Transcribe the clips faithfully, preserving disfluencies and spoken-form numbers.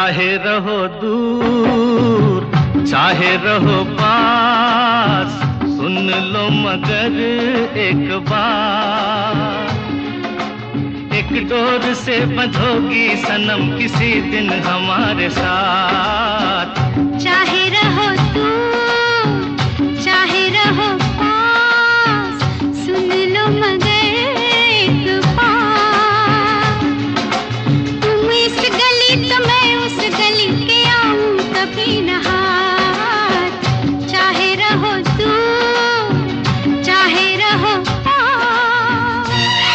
चाहे रहो दूर चाहे रहो पास, सुन लो मगर एक बार। एक डोर से बंधोगी सनम किसी दिन हमारे साथ। चाहे रहो दूर चाहे रहो पास, सुन लो मगर एक बार। तुम इस गली तो मैं उस गली के आऊं कभी न हाथ। चाहे रहो दूर चाहे रहो पास।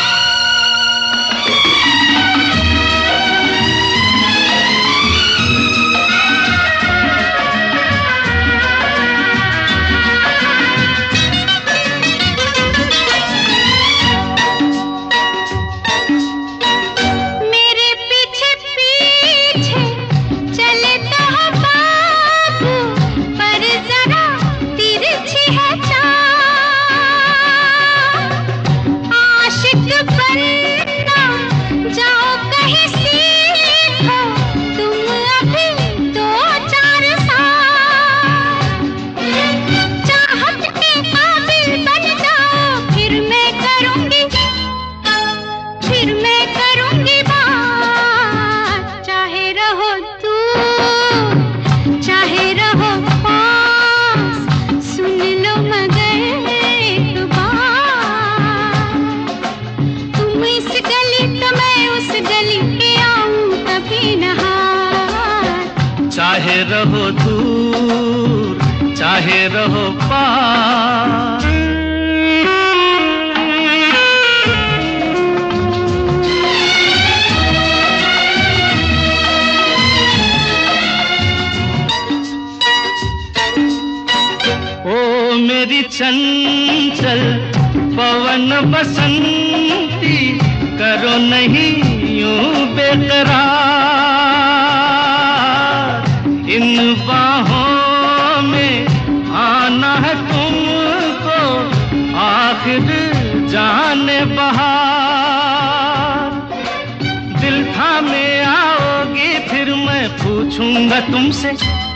चाहे रहो दूर चाहे रहो पास। ओ मेरी चंचल पवन बसंती, करो नहीं यूं बेकरार। इन बाहों में आना है तुमको आखिर जाने बहार। दिल थामे आओगी फिर मैं पूछूंगा तुमसे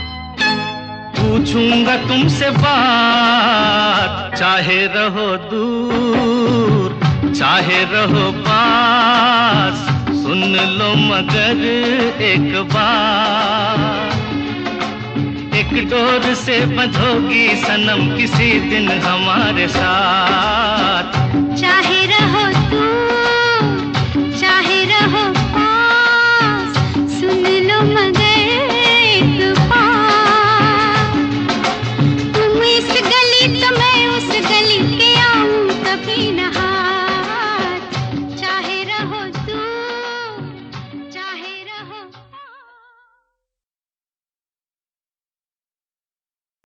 पूछूंगा तुमसे बात। चाहे रहो दूर चाहे रहो पास, सुन लो मगर एक बार। एक डोर से बंधोगी सनम किसी दिन हमारे साथ। चाहे